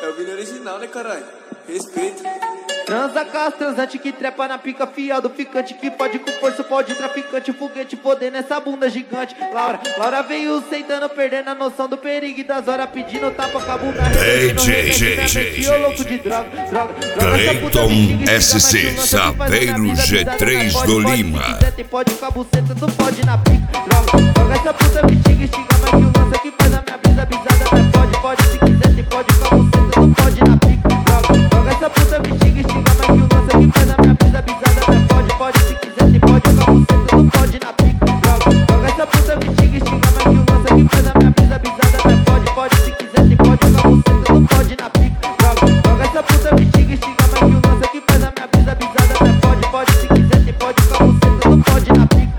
o vídeo original, né, caralho? Respeito. Transa com as transante que trepa na pica, fiado ficante que pode com força, pode traficante, foguete, poder nessa bunda gigante. Laura veio sentando, perdendo a noção do perigo e das horas, pedindo tapa com a bunda. DJ louco de droga. Cleiton SC, Saveiro G3 do Lima. Tem pode com a buceta, tu pode na pica. Droga essa puta me xinga mais que o lança que faz a minha brisa bizada. Pode, se quiser, tem pode com a buceta, tu pode na pica. Droga essa puta me xinga mais que o lança que faz a minha brisa bizada. Pode, se quiser, tem pode com a buceta, tu pode na pica. Droga essa puta me xinga mais que o lança que faz a minha brisa bizada. Pode, se quiser, tem pode com a buceta, tu pode na pica. Droga essa puta me xinga mais que o lança que faz a minha brisa bizada. Pode, se quiser, tem pode com a buceta, tu pode na pica.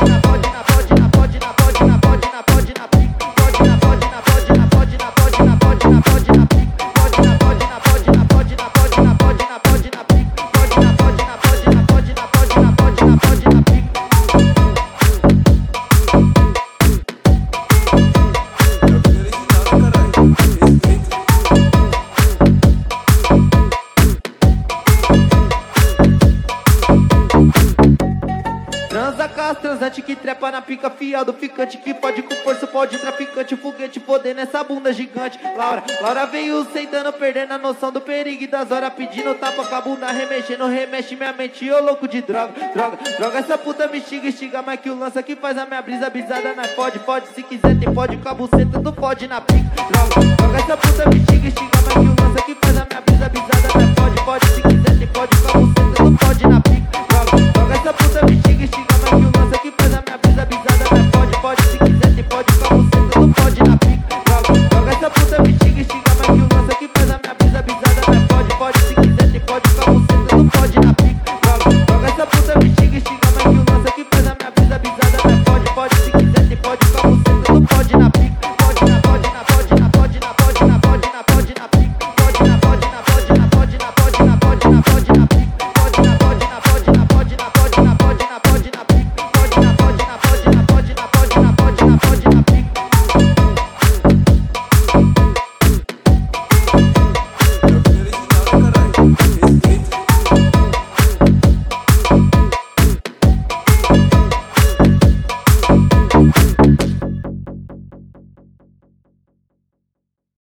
Transa com as transante que trepa na pica, fiado ficante que pode com força, pode traficante, foguete, poder nessa bunda gigante. Laura veio sentando, perdendo a noção do perigo e das horas, pedindo tapa com a bunda, remexendo, remexe minha mente, ô louco de droga. Essa puta me xinga mais que o lança que faz a minha brisa bizada. Nós pode, se quiser, tem pode com a buceta, tu pode na pica. Droga essa puta me xinga mais que o lança que faz a minha brisa bizada. Nós pode, se quiser, tem pode com a buceta.